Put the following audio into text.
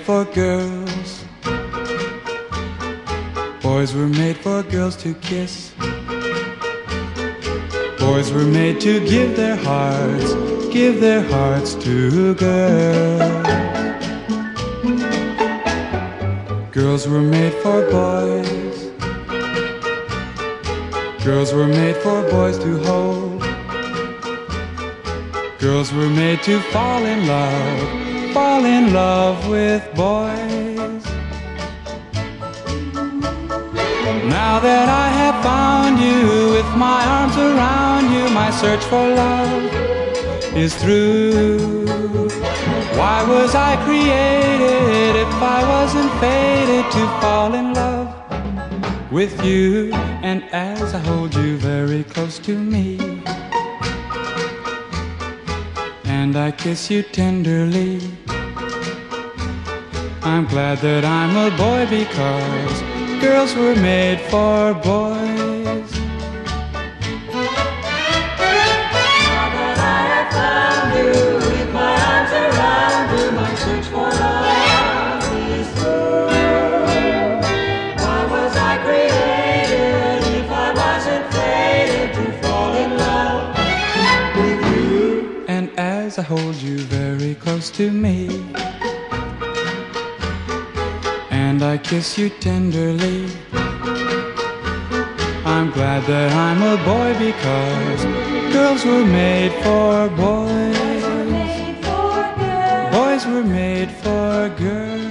for girls. Boys were made for girls to kiss. Boys were made to give their hearts to girls. Girls were made for boys. Girls were made for boys to hold. Girls were made to fall in love with boys. Now that I have found you, with my arms around you, my search for love is through. Why was I created if I wasn't fated to fall in love with you? And as I hold you very close to me, and I kiss you tenderly, I'm glad that I'm a boy, because girls were made for boys. Now that I have found you, with my arms around you, my search for love is through. Why was I created if I wasn't fated to fall in love with you? And as I hold you very close to me, and I kiss you tenderly, I'm glad that I'm a boy, because girls were made for boys. Boys were made for girls.